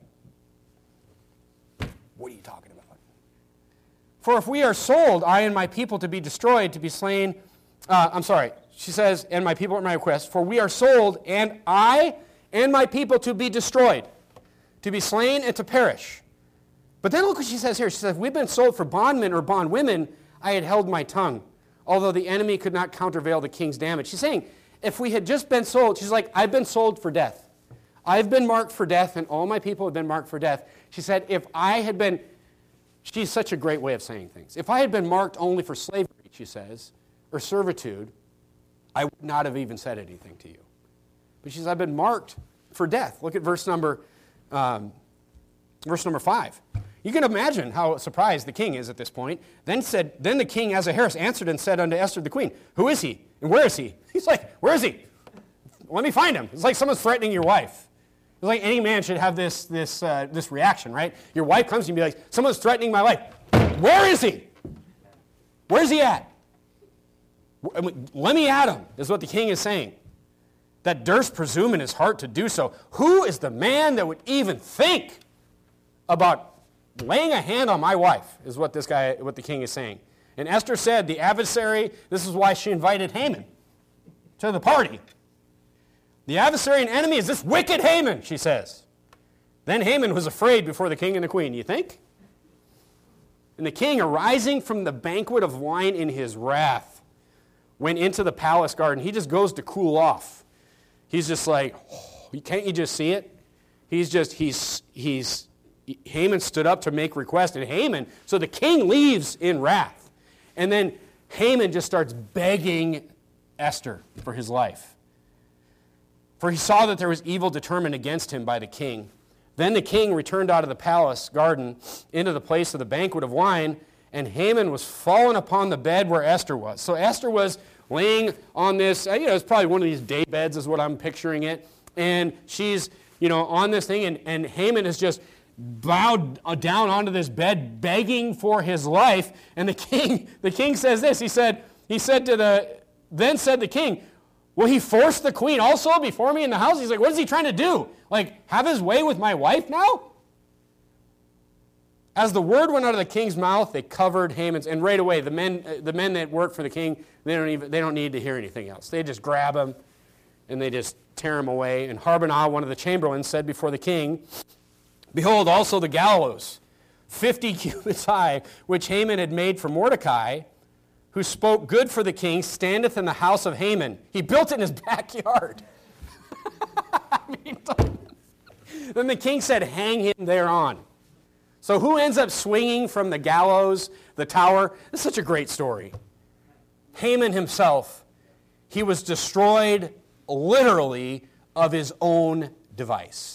what are you talking about? For if we are sold, I and my people to be destroyed, to be slain, uh, I'm sorry, she says, and my people at my request, for we are sold, and I and my people to be destroyed, to be slain and to perish. But then look what she says here. She says, we've been sold for bondmen or bondwomen, I had held my tongue, although the enemy could not countervail the king's damage. She's saying, if we had just been sold, she's like, I've been sold for death. I've been marked for death, and all my people have been marked for death. She said, if I had been, she's such a great way of saying things. If I had been marked only for slavery, she says, or servitude, I would not have even said anything to you. But she says, I've been marked for death. Look at verse number, um, verse number five. You can imagine how surprised the king is at this point. Then said, then the king Ahasuerus answered and said unto Esther the queen, who is he? And where is he? He's like, where is he? Let me find him. It's like someone's threatening your wife. It's like any man should have this, this, uh, this reaction, right? Your wife comes to you and be like, someone's threatening my life. Where is he? Where's he at? Let me at him, is what the king is saying. That durst presume in his heart to do so. Who is the man that would even think about laying a hand on my wife, is what this guy, what the king is saying. And Esther said, the adversary, this is why she invited Haman to the party. The adversary and enemy is this wicked Haman, she says. Then Haman was afraid before the king and the queen, you think? And the king, arising from the banquet of wine in his wrath, went into the palace garden. He just goes to cool off. He's just like, oh, can't you just see it? He's just, he's, he's, Haman stood up to make request, and Haman, so the king leaves in wrath. And then Haman just starts begging Esther for his life. for he saw that there was evil determined against him by the king. Then the king returned out of the palace garden into the place of the banquet of wine, and Haman was fallen upon the bed where Esther was. So Esther was laying on this, you know, it's probably one of these day beds is what I'm picturing it. And she's, you know, on this thing, and, and Haman is just bowed down onto this bed, begging for his life. And the king, the king says this, he said, he said to the, then said the king, will he force the queen also before me in the house? He's like, what is he trying to do? Like, have his way with my wife now? As the word went out of the king's mouth, they covered Haman's, and right away, the men, the men that work for the king, they don't even, they don't need to hear anything else. They just grab him, and they just tear him away. And Harbonah, one of the chamberlains, said before the king, behold, also the gallows, fifty cubits high, which Haman had made for Mordecai, who spoke good for the king, standeth in the house of Haman. He built it in his backyard. I mean, then the king said, hang him thereon. So who ends up swinging from the gallows, the tower? This is such a great story. Haman himself, he was destroyed literally of his own device.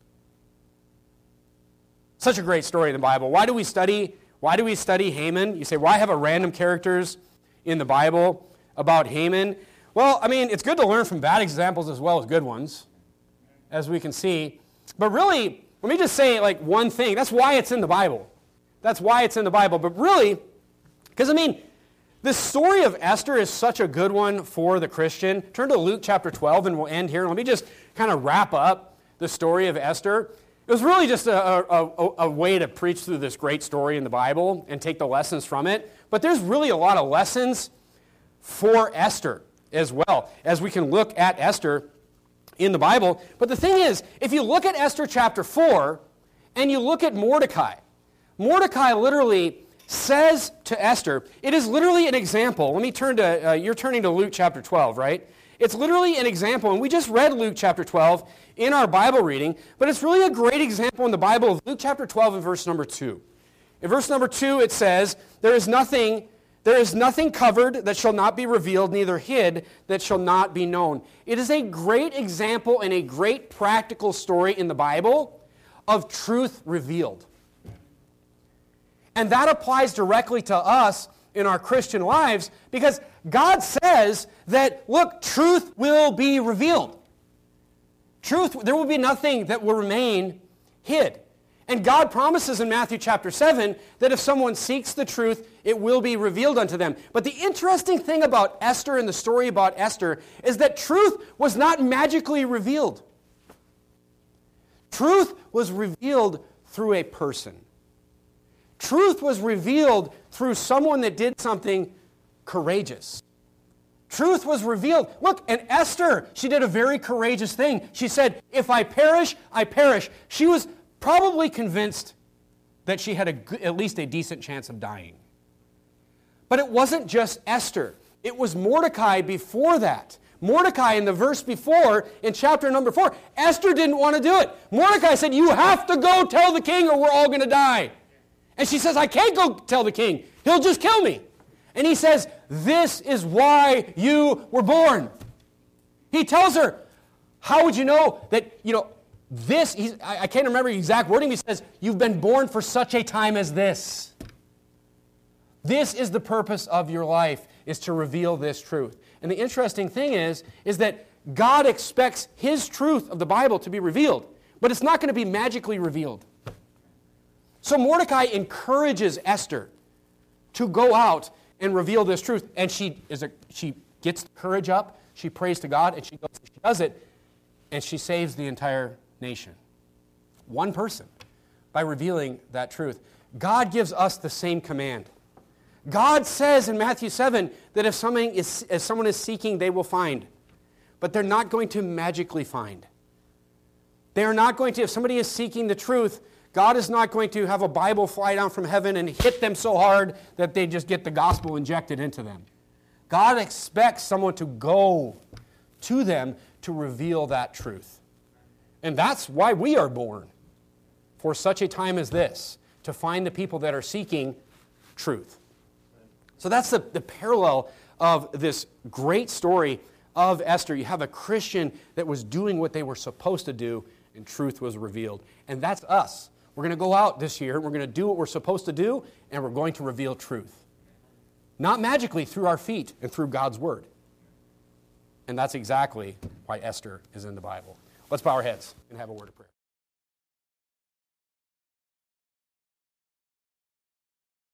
Such a great story in the Bible. Why do we study, why do we study Haman? You say, why have a random characters in the Bible about Haman? Well, I mean, it's good to learn from bad examples as well as good ones, as we can see. But really, let me just say like one thing. That's why it's in the Bible. That's why it's in the Bible. But really, because I mean, the story of Esther is such a good one for the Christian. Turn to Luke chapter twelve and we'll end here. Let me just kind of wrap up the story of Esther. It was really just a, a, a, a way to preach through this great story in the Bible and take the lessons from it. But there's really a lot of lessons for Esther as well, as we can look at Esther in the Bible. But the thing is, if you look at Esther chapter four and you look at Mordecai, Mordecai literally says to Esther, it is literally an example. Let me turn to, uh, you're turning to Luke chapter twelve, right? It's literally an example, and we just read Luke chapter twelve in our Bible reading, but it's really a great example in the Bible of Luke chapter twelve and verse number two. In verse number two it says, there is nothing There is nothing covered that shall not be revealed, neither hid that shall not be known. It is a great example and a great practical story in the Bible of truth revealed. And that applies directly to us in our Christian lives because God says that, look, truth will be revealed. Truth, there will be nothing that will remain hid. And God promises in Matthew chapter seven that if someone seeks the truth, it will be revealed unto them. But the interesting thing about Esther and the story about Esther is that truth was not magically revealed. Truth was revealed through a person. Truth was revealed through someone that did something courageous. Truth was revealed. Look, and Esther, she did a very courageous thing. She said, if I perish, I perish. She was probably convinced that she had a, at least a decent chance of dying. But it wasn't just Esther. It was Mordecai before that. Mordecai in the verse before, in chapter number four, Esther didn't want to do it. Mordecai said, you have to go tell the king or we're all going to die. And she says, I can't go tell the king. He'll just kill me. And he says, this is why you were born. He tells her, how would you know that, you know, this, he's, I, I can't remember the exact wording, he says, you've been born for such a time as this. This is the purpose of your life, is to reveal this truth. And the interesting thing is, is that God expects His truth of the Bible to be revealed, but it's not going to be magically revealed. So Mordecai encourages Esther to go out and reveal this truth, and she is a, she gets the courage up, she prays to God, and she goes, she does it, and she saves the entire nation. One person, by revealing that truth. God gives us the same command. God says in Matthew seven that if someone is, if someone is seeking, they will find. But they're not going to magically find. They are not going to, if somebody is seeking the truth, God is not going to have a Bible fly down from heaven and hit them so hard that they just get the gospel injected into them. God expects someone to go to them to reveal that truth. And that's why we are born, for such a time as this, to find the people that are seeking truth. So that's the, the parallel of this great story of Esther. You have a Christian that was doing what they were supposed to do, and truth was revealed. And that's us. We're going to go out this year, we're going to do what we're supposed to do, and we're going to reveal truth. Not magically through our feet and through God's Word. And that's exactly why Esther is in the Bible. Let's bow our heads and have a word of prayer.